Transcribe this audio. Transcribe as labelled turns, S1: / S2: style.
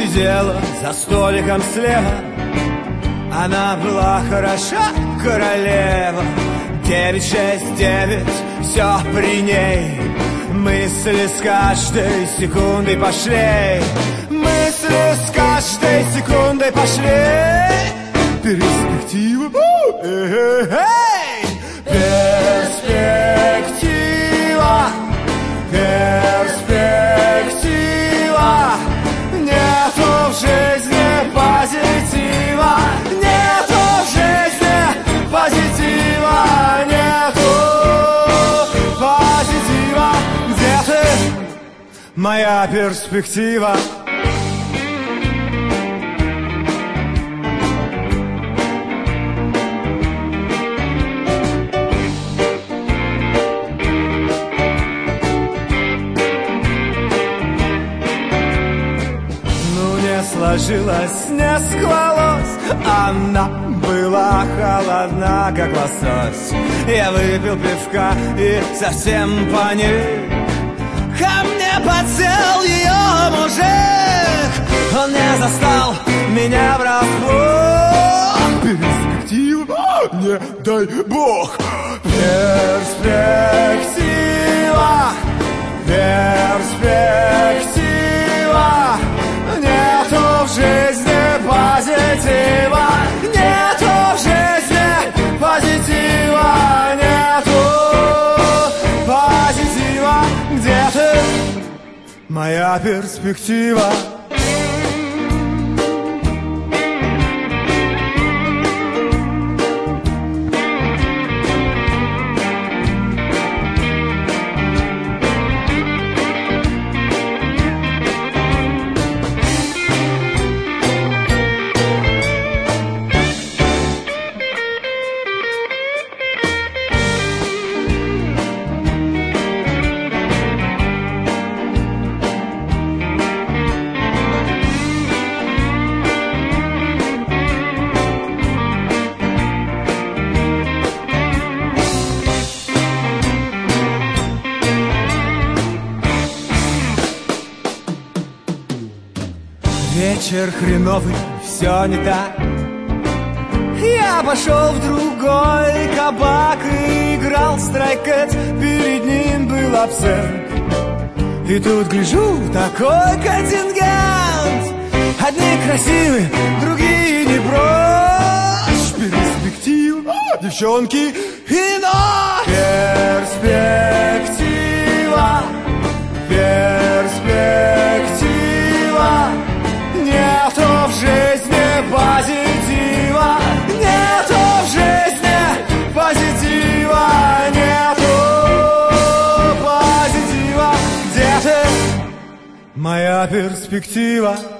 S1: сидела за столиком слева. Она была хороша, королева. 969, все при ней. Мысли с каждой секундой пошли. Мысли с каждой секундой пошли. Перспектива. Перспектива. Перспектива. Нету в жизни позитива. Нету в жизни позитива. Нету позитива. Где ты, моя перспектива? Сложилась, не склалась. Она была холодна, как лосось. Я выпил пивка и совсем паник. Ко мне подсел ее мужик. Он не застал меня врасплох. Перспектива, не дай бог. Перспектива. Перспектива. Нету в жизни позитива. Нету в жизни позитива. Нету позитива. Где ты, моя перспектива? Вечер хреновый, все не так. Я пошел в другой кабак и играл страйкет. Перед ним был абсент. И тут гляжу, такой контингент. Одни красивые, другие не прочь. Перспектива, девчонки и ночь. Перспектива. Перспектива. Нету в жизни позитива. Нету в жизни позитива. Нету позитива. Где ты, моя перспектива?